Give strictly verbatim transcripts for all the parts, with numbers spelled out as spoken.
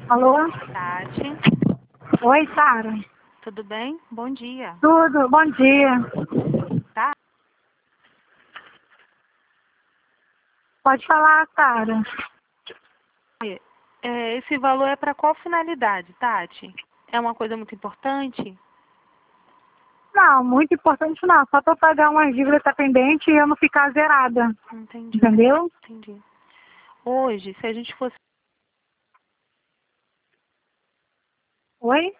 Alô? Tati, Oi, Sara. tudo bem? Bom dia. Tudo, bom dia. Tá? Pode falar, Sara. É, esse valor é para qual finalidade, Tati? É uma coisa muito importante? Não, muito importante não. Só para pagar umas dívidas que tá pendente e eu não ficar zerada. Entendi. Entendeu? Entendi. Hoje, se a gente fosse... Oi?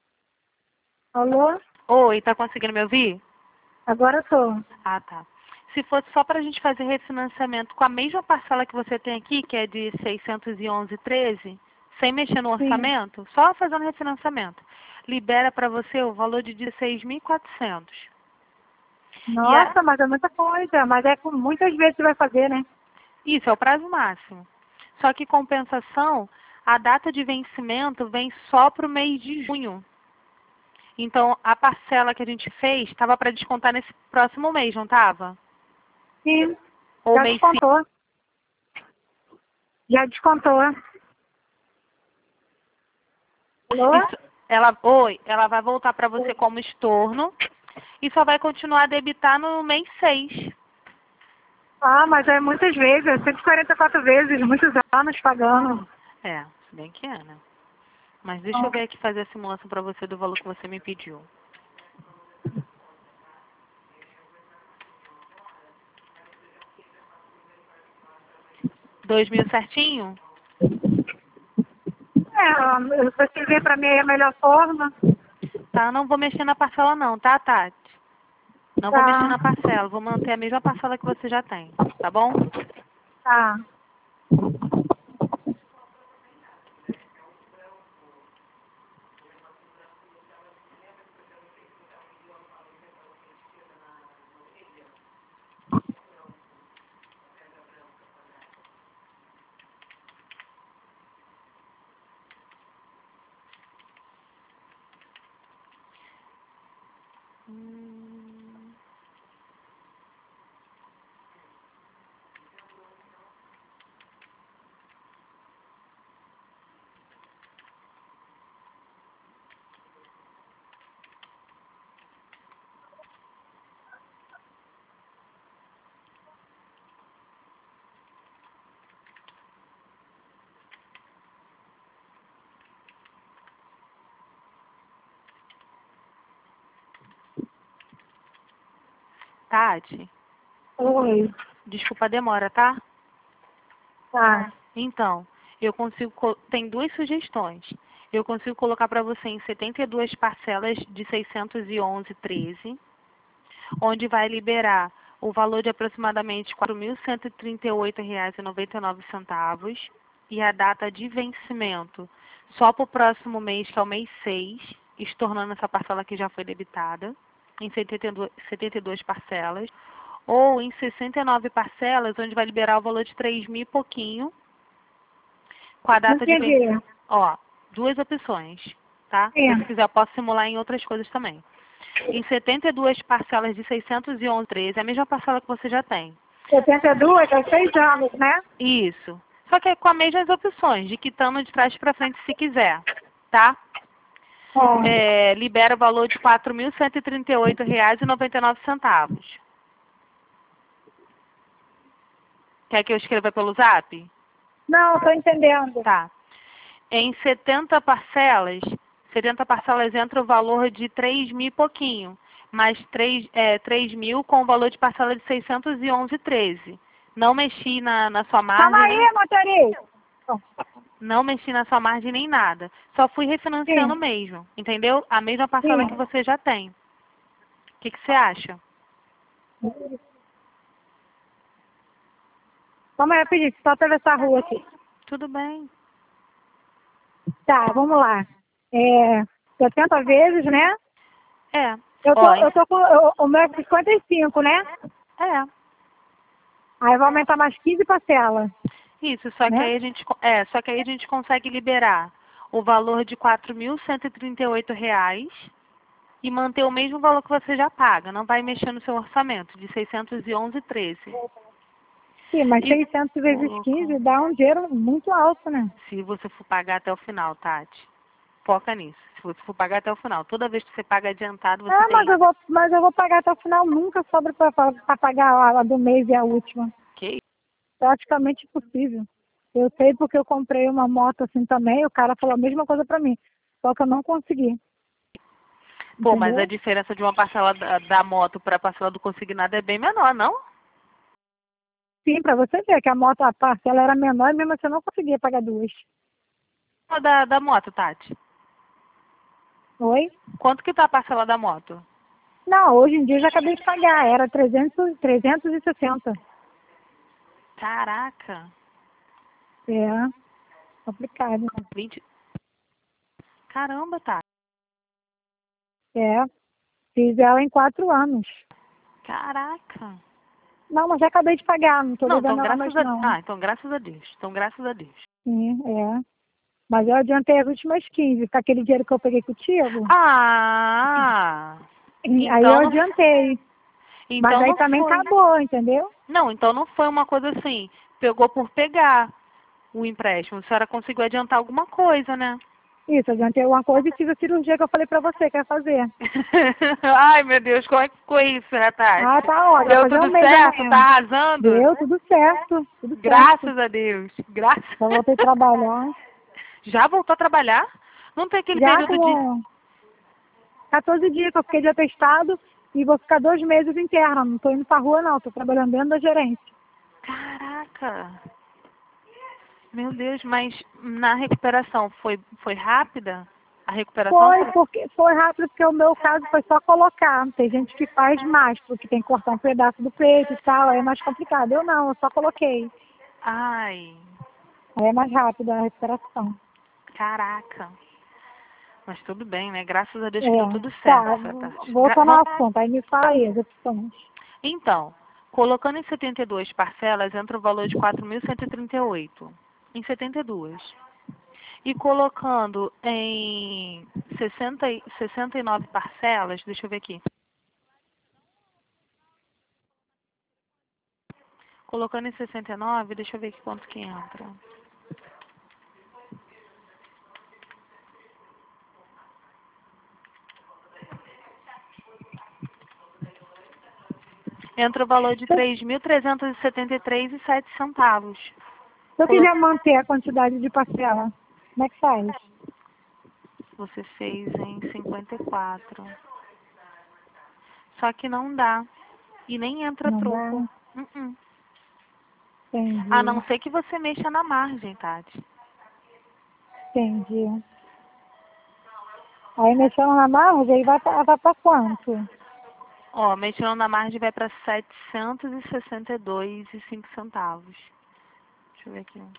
Alô? Oi, tá conseguindo me ouvir? Agora eu tô. Ah, tá. Se fosse só para a gente fazer refinanciamento com a mesma parcela que você tem aqui, que é de seiscentos e onze vírgula treze, sem mexer no Sim. orçamento, só fazendo refinanciamento, libera para você o valor de dezesseis mil e quatrocentos. E a... Nossa, mas é muita coisa. Mas é com muitas vezes você vai fazer, né? Isso, é o prazo máximo. Só que compensação, a data de vencimento vem só para o mês de junho. Então, a parcela que a gente fez estava para descontar nesse próximo mês, não estava? Sim. Ou Já mês sim. descontou. Já descontou. Alô? Isso, ela, oi, ela vai voltar para você como estorno e só vai continuar a debitar no mês seis. Ah, mas é muitas vezes. cento e quarenta e quatro vezes, muitos anos pagando. É, se bem que é, né? Mas deixa eu Ah, ver aqui fazer a simulação para você do valor que você me pediu. Dois mil certinho? É, você vê pra mim aí a melhor forma. Tá, não vou mexer na parcela não, tá, Tati? Não vou mexer Tá, na parcela, vou manter a mesma parcela que você já tem, tá bom? tá. Hum, Tati, Oi, desculpa a demora, tá? tá. Então, eu consigo, co- tem duas sugestões. Eu consigo colocar para você em setenta e duas parcelas de seiscentos e onze vírgula treze, onde vai liberar o valor de aproximadamente quatro mil cento e trinta e oito reais e noventa e nove centavos e a data de vencimento só para o próximo mês, que é o mês seis, estornando essa parcela que já foi debitada, em setenta e duas, setenta e duas parcelas, ou em sessenta e nove parcelas, onde vai liberar o valor de três mil e pouquinho, com a Não data de vencimento. entendi. Ó, duas opções, tá? Se você Sim. quiser, eu posso simular em outras coisas também. Em setenta e duas parcelas de seiscentos e onze vírgula treze, é a mesma parcela que você já tem. setenta e dois, é seis anos, né? Isso. Só que é com as mesmas opções, de quitando de trás para frente se quiser, tá? É. É, libera o valor de quatro mil cento e trinta e oito reais e noventa e nove centavos. Quer que eu escreva pelo zap? Não, tô entendendo. Tá. Em setenta parcelas, setenta parcelas entra o valor de três mil e pouquinho, mais três, é, três mil com o valor de parcela de seiscentos e onze vírgula treze. Não mexi na, na sua Calma margem, nem, aí, motorista. não mexi na sua margem nem nada. Só fui refinanciando Sim, mesmo, entendeu? A mesma parcela que sim. você já tem. O que, que você acha? Calma aí, rapidinho, só atravessar a rua aqui. Tudo bem. Tá, vamos lá. É, setenta vezes, né? É. Eu tô, Ó, eu tô com eu, o meu é cinquenta e cinco, né? é. Aí vai aumentar mais quinze parcelas, Isso, só que né? aí a gente, co- é, só que aí a gente consegue liberar o valor de quatro mil cento e trinta e oito reais e manter o mesmo valor que você já paga. Não vai mexer no seu orçamento de seiscentos e onze vírgula treze. Sim, mas E seiscentos vezes quinze dá um dinheiro muito alto, né? se você for pagar até o final, Tati, foca nisso. Se você for pagar até o final, toda vez que você paga adiantado, você Ah, tem... mas eu vou, mas eu vou pagar até o final, nunca sobra para pagar a, a do mês e a última. Que Praticamente impossível. Eu sei porque eu comprei uma moto assim também, o cara falou a mesma coisa para mim, só que eu não consegui. Pô, mas a Entendeu? diferença de uma parcela da, da moto para a parcela do consignado é bem menor, não? Sim, para você ver que a moto, a parcela era menor e mesmo assim eu não conseguia pagar duas. A Da, da moto, Tati. Oi? Quanto que tá a parcela da moto? Não, hoje em dia eu já acabei de pagar, era trezentos, trezentos e sessenta. Caraca. É, complicado. vinte. Caramba, Tati. É, fiz ela em quatro anos. Caraca. Não, mas já acabei de pagar, não estou Não, devendo então ela graças mais a... não. Ah, então graças a Deus. Então graças a Deus. Sim, é. Mas eu adiantei as últimas quinze, com aquele dinheiro que eu peguei contigo. Ah! Aí eu Então não, adiantei. Mas então aí não também foi. acabou, entendeu? Não, então não foi uma coisa assim. Pegou por pegar o empréstimo. A senhora conseguiu adiantar alguma coisa, né? Isso, adiantei uma coisa e fiz a cirurgia que eu falei pra você que ia fazer. Ai, meu Deus, como é que ficou isso, né, Ah, Tati? tá ótimo. Vai Deu fazer um tudo mês certo? Tá amanhã. arrasando? Deu tudo certo, tudo certo. Graças a Deus. Graças. Só voltei a trabalhar. Já voltou a trabalhar? Não tem aquele Já período de... com quatorze dias que eu fiquei de atestado e vou ficar dois meses interna. Não tô indo pra rua não, tô trabalhando dentro da gerência. Caraca. Meu Deus, mas na recuperação foi, foi rápida? A recuperação Foi, foi... porque foi rápido, porque o meu caso foi só colocar. Tem gente que faz mais, porque tem que cortar um pedaço do peito e tal, aí é mais complicado. Eu não, eu só coloquei. Ai, Aí é mais rápido a recuperação. caraca. Mas tudo bem, né? Graças a Deus que deu É, tudo tá, certo, Tati. Gra- voltando vam- ao assunto, aí me fala aí as opções. Então, colocando em setenta e duas parcelas, entra o valor de quatro mil cento e trinta e oito. Em setenta e duas. E colocando em sessenta, e- sessenta e nove parcelas, deixa eu ver aqui. Colocando em sessenta e nove, deixa eu ver aqui quanto que entra. Entra o valor de Se eu, três mil trezentos e setenta e três e sete centavos. se eu Colo- quiser manter a quantidade de parcela, como é que faz? Você fez em cinquenta e quatro. Só que não dá. E nem entra Não troco. dá? Uh-uh. A Entendi, não ser que você mexa na margem, Tati. entendi. Aí mexendo na margem, aí vai pra, vai pra quanto? Ó, mexendo na margem vai para setecentos e sessenta e dois e cinco centavos. Deixa eu ver aqui.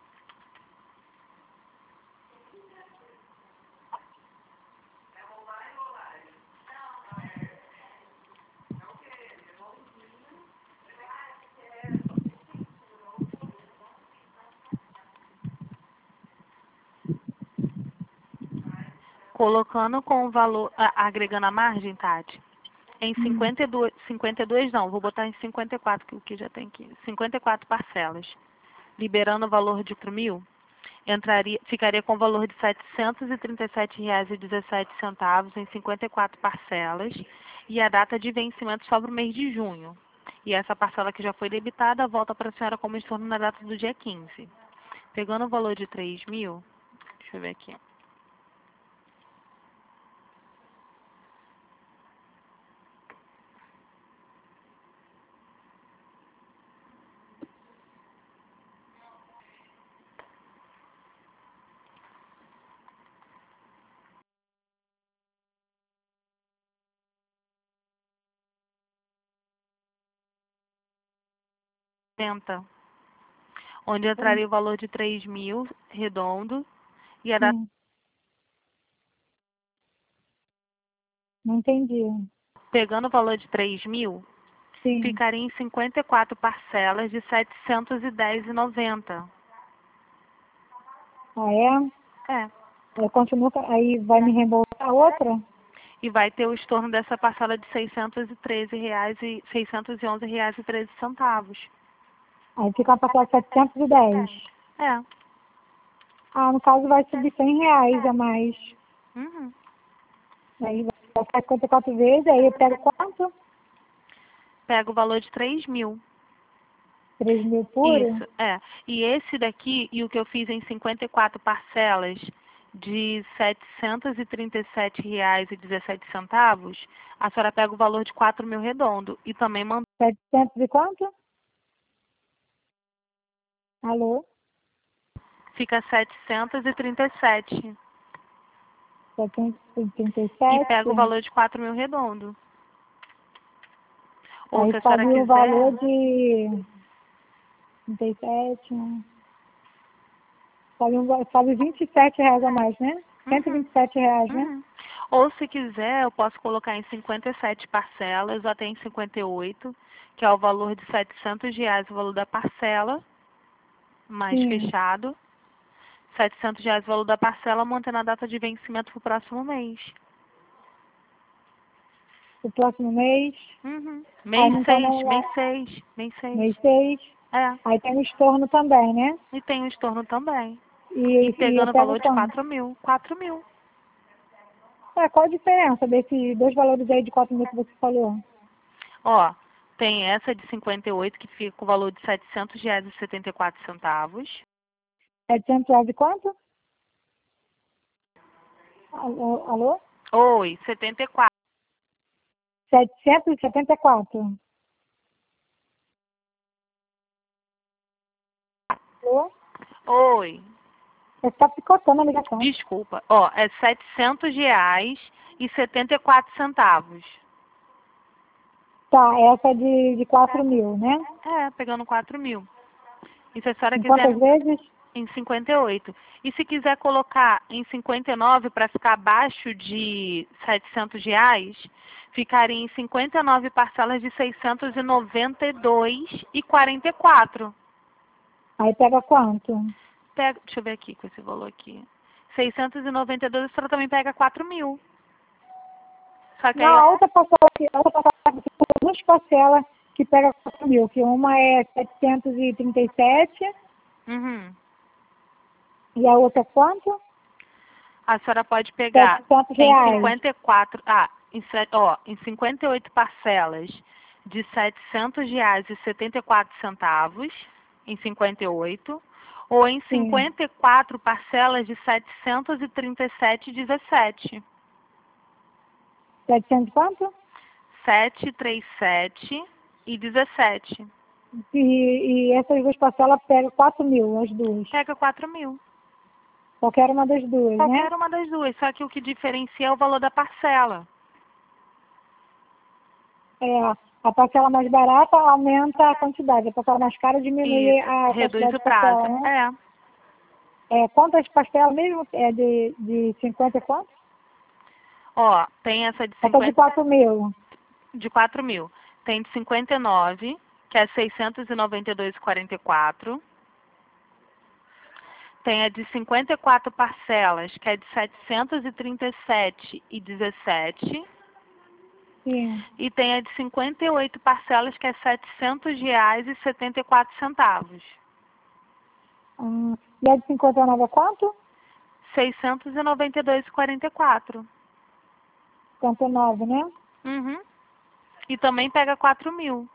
Colocando com o valor, a- agregando a margem, Tati, em Hum, cinquenta e dois, cinquenta e dois não, vou botar em cinquenta e quatro, que o que já tem aqui. cinquenta e quatro parcelas. Liberando o valor de quatro mil, entraria, ficaria com o valor de setecentos e trinta e sete reais e dezessete centavos em cinquenta e quatro parcelas. E a data de vencimento sobre o mês de junho. E essa parcela que já foi debitada volta para a senhora como estorno na data do dia quinze. Pegando o valor de três mil, deixa eu ver aqui. Tenta. Onde entraria o valor de três mil, redondo, e a data, sim, não entendi. pegando o valor de três mil, Sim. ficaria em cinquenta e quatro parcelas de setecentos e dez reais e noventa centavos. Ah, é? É. Eu continuo, com- aí vai me reembolsar outra? E vai ter o estorno dessa parcela de seiscentos e treze reais e seiscentos e onze reais e treze centavos. Aí fica uma parcela de setecentos e dez. É. Ah, no caso vai subir cem reais a mais. Uhum. Aí vai ficar cinquenta e quatro vezes, aí eu pego quanto? Pega o valor de três mil. três mil puro? Isso, é. E esse daqui, e o que eu fiz em cinquenta e quatro parcelas de setecentos e trinta e sete reais e dezessete centavos, a senhora pega o valor de quatro mil redondo e também manda. setecentos e quanto? Alô? Fica setecentos e trinta e sete. setecentos e trinta e E sete. pega o valor de quatro mil redondo. Ou Aí se a senhora sobe o valor quiser. de trinta e sete. Sobe, um, sobe vinte e sete reais a mais, né? cento e vinte Uhum, e sete reais, né? uhum. Ou se quiser, eu posso colocar em cinquenta e sete parcelas, ou até em cinquenta e oito, que é o valor de setecentos reais, o valor da parcela, mais Sim. fechado. setecentos reais o valor da parcela, mantendo a data de vencimento para o próximo mês. O próximo mês. Uhum. Aí Mês então seis, não mês vai. seis, mês seis. Mês seis. É. Aí tem o estorno também, né? E tem o estorno também. E E, e eu pegando o pego valor de quanto? quatro mil. quatro mil. É, qual a diferença desses dois valores aí de quatro mil que você falou? Ó, tem essa de cinquenta e oito que fica com o valor de setecentos reais e setenta e quatro centavos. setecentos reais de quanto? Alô? Alô? Oi, setenta e quatro. setecentos e setenta e quatro. Alô? Oi, Você está picotando a ligação. desculpa. Ó, é setecentos reais e setenta e quatro centavos. Tá, essa é de, de quatro mil, né? É, pegando quatro mil. E se a senhora Em quiser quantas vezes? em cinquenta e oito. E se quiser colocar em cinquenta e nove para ficar abaixo de setecentos reais, ficaria em cinquenta e nove parcelas de seiscentos e noventa e dois reais e quarenta e quatro. Aí pega quanto? Pega, deixa eu ver aqui com esse valor aqui. seiscentos e noventa e dois, a senhora também pega quatro mil. Só que Não, aí, a ó, outra parcela, que- a outra parcela, que tem duas parcelas que pega quatro mil, que uma é setecentos e trinta e sete uhum, e a outra é quanto? a senhora pode pegar, setecentos tem reais. cinquenta e quatro, ah, em, se- ó, em cinquenta e oito parcelas de setecentos reais e setenta e quatro centavos, em cinquenta e oito, ou em Sim. cinquenta e quatro parcelas de setecentos e trinta e sete e dezessete. setecentos quanto? setecentos e trinta e sete e dezessete. E, e essas duas parcelas pegam quatro mil, as duas. Pega quatro mil. Qualquer uma das duas, né? Qualquer uma das duas, só que o que diferencia é o valor da parcela. É, a parcela mais barata aumenta a quantidade, a parcela mais cara diminui Isso, a reduz quantidade o de parcela, prazo. né? É. É, quantas parcelas mesmo? É de, de cinquenta e quanto? Ó, tem essa de Essa de cinquenta, quatro mil. de quatro mil. Tem de cinquenta e nove, que é seiscentos e noventa e dois e quarenta e quatro. Tem a de cinquenta e quatro parcelas, que é de setecentos e trinta e sete e dezessete. Sim. E tem a de cinquenta e oito parcelas, que é setecentos reais e setenta e quatro centavos. Hum, e a de cinquenta e nove é quanto? seiscentos e noventa e dois e quarenta e quatro. cinquenta e nove, né? Uhum. E também pega quatro mil.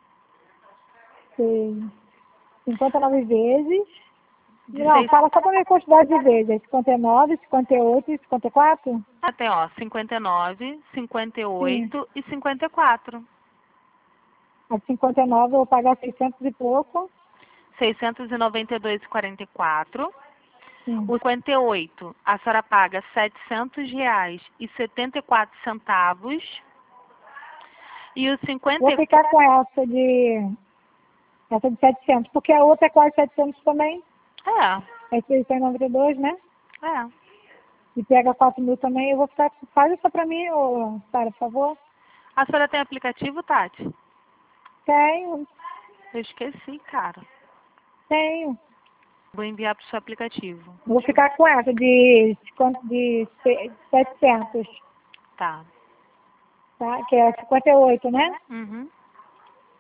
Sei. cinquenta e nove vezes. De Não, seis... fala só para minha quantidade de vezes. cinquenta e nove, cinquenta e oito e cinquenta e quatro? Ah, tem, ó, cinquenta e nove, cinquenta e Sim. oito e cinquenta e quatro. A de cinquenta e nove eu vou pagar seiscentos e pouco. seiscentos e noventa e dois e quarenta e quatro. Sim. O cinquenta e oito, a senhora paga setecentos reais e setenta e quatro centavos. E o cinquenta Vou e ficar com essa de, essa de setecentos, porque a outra é quase setecentos também. É, É seiscentos e noventa e dois, né? é. E pega quatro mil também. Eu vou ficar. Faz isso para mim, ô, Sara, por favor. A senhora tem aplicativo, Tati? Tenho, Eu esqueci, cara. tenho. Vou enviar para o seu aplicativo. Vou ficar com essa de, de setecentos, Tá. tá? Que é cinquenta e oito, né? Uhum.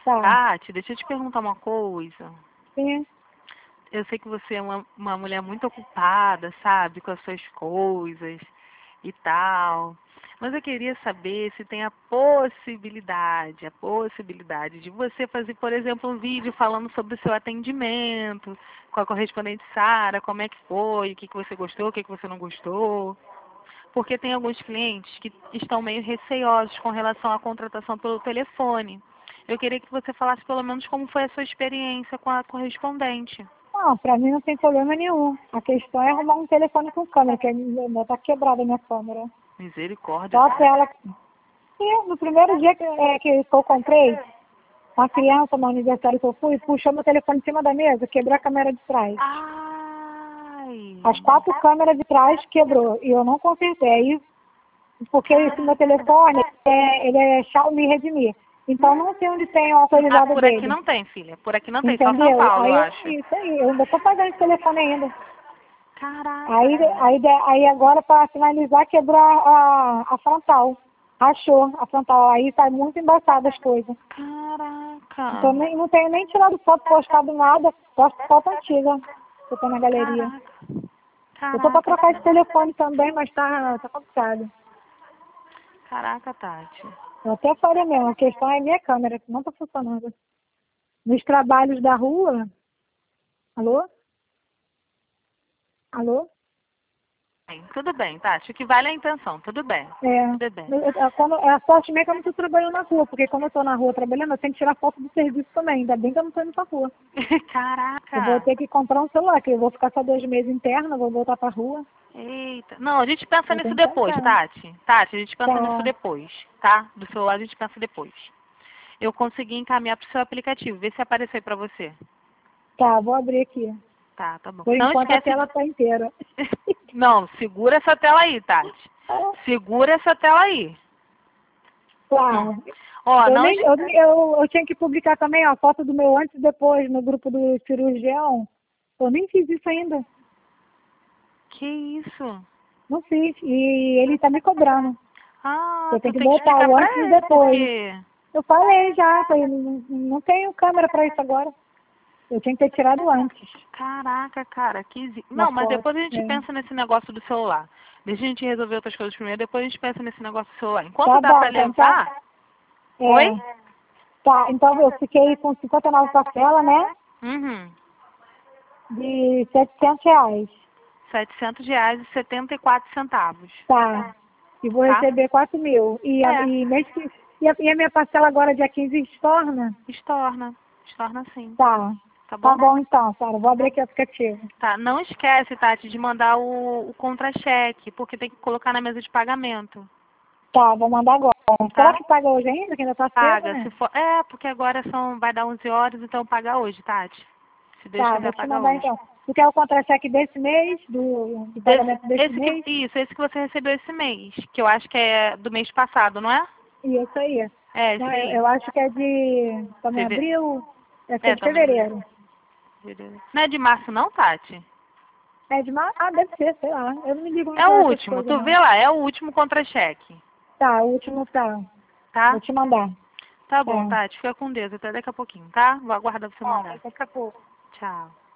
Tá. Tati, deixa eu te perguntar uma coisa. Sim. Eu sei que você é uma, uma mulher muito ocupada, sabe, com as suas coisas e tal. Mas eu queria saber se tem a possibilidade, a possibilidade de você fazer, por exemplo, um vídeo falando sobre o seu atendimento com a correspondente Sara, como é que foi, o que, que você gostou, o que, que você não gostou. Porque tem alguns clientes que estão meio receosos com relação à contratação pelo telefone. Eu queria que você falasse pelo menos como foi a sua experiência com a correspondente. Não, pra mim não tem problema nenhum. A questão é arrumar um telefone com câmera, que ainda tá quebrada a minha câmera. Misericórdia. Só a tela. E no primeiro dia que, é, que eu comprei, uma criança no aniversário que eu fui, puxou meu telefone em cima da mesa, quebrou a câmera de trás. Ai. As quatro câmeras de trás quebrou e eu não consertei. Aí, porque esse meu telefone, é, ele é Xiaomi Redmi. Então não sei onde tem a Ah, autorizada por aqui dele. não tem, filha. Por aqui não tem, só São Entendeu? Paulo, Aí eu eu, acho. isso aí, eu ainda tô pagando esse telefone ainda. Caraca. Aí, aí, aí agora, para finalizar, quebrou a, a, a frontal. Rachou a frontal. Aí tá muito embaçada as coisas. Caraca. Então nem, não tenho nem tirado foto, postado nada. Posto foto antiga que eu tô na galeria. Caraca. Eu tô pra Caraca. trocar esse telefone também, mas tá, tá complicado. Caraca, Tati. Eu até falei mesmo, a questão é a minha câmera, que não tá funcionando. Nos trabalhos da rua... Alô? Alô? Bem, tudo bem, Tati. O que vale é a intenção. Tudo bem. É, Tudo bem. eu- eu- quando, é a sorte minha que eu não tô trabalhando na rua, porque quando eu tô na rua trabalhando, eu tenho que tirar foto do serviço também. Ainda bem que eu não tô indo pra rua. Eu vou Caraca. ter que comprar um celular, que eu vou ficar só dois meses interna, vou voltar pra rua. Eita. Não, a gente pensa Eu nisso tenho que depois, comprar. Tati. Tati, a gente pensa nisso Tá, depois, tá? Do celular a gente pensa depois. Eu consegui encaminhar pro seu aplicativo. Vê se apareceu aí pra você. tá, vou abrir aqui. Tá, tá bom. Por Não enquanto a esquece tela de... tá inteira. Não, segura essa tela aí, Tati. Segura essa tela aí. Tá. Ó, Eu, não nem, es... eu, eu, eu tinha que publicar também a foto do meu antes e depois no grupo do cirurgião. Eu nem fiz isso ainda. Que isso? Não fiz. E ele tá me cobrando. Ah, Eu tu tenho que tem que botar explicar o pra antes e ele, depois. porque... Eu falei já, falei, não, não tenho câmera pra isso agora. Eu tinha que ter tirado antes. Caraca, cara, que... zi- Uma Não, mas foto. depois a gente É. pensa nesse negócio do celular. Deixa a gente resolver outras coisas primeiro, depois a gente pensa nesse negócio do celular. Enquanto Tá dá bom, pra então. Então, levar... Oi? é, tá, então eu fiquei com cinquenta e nove parcelas, né? Uhum. De setecentos reais. setecentos reais e setenta e quatro centavos. Tá. E vou Tá? receber quatro mil. E a, É. e, mês que, e, a, e a minha parcela agora dia quinze estorna? Estorna. Estorna sim. Tá. Tá Tá bom? bom então, Sara. Vou abrir aqui o aplicativo. Tá. Não esquece, Tati, de mandar o, o contra-cheque, porque tem que colocar na mesa de pagamento. Tá, vou mandar agora. Será Tá? que paga hoje ainda? Que ainda tá cedo, Paga. né? Se for... É, porque agora são... vai dar onze horas, então paga hoje, Tati. Se Deus Tá, quiser, vou te paga mandar hoje. então. Tu quer o contra-cheque desse mês? Do, do Desse, pagamento desse esse que, mês? isso, esse que você recebeu esse mês, que eu acho que é do mês passado, não é? Isso aí. É, esse Não, eu, aí. eu acho que é de... Estamos em Feve... abril? Deve ser É, de também. fevereiro. Não é de março não, Tati? É de março? Ah, deve ser, sei lá. Eu não me ligo muito É o pra essas último, coisas, tu não. vê lá, é o último contra-cheque, Tá, o último tá. tá? Vou te mandar. Tá Tá. bom, Tati, fica com Deus, até daqui a pouquinho, tá? Vou aguardar você Tá, mandar. daqui a pouco. Tchau.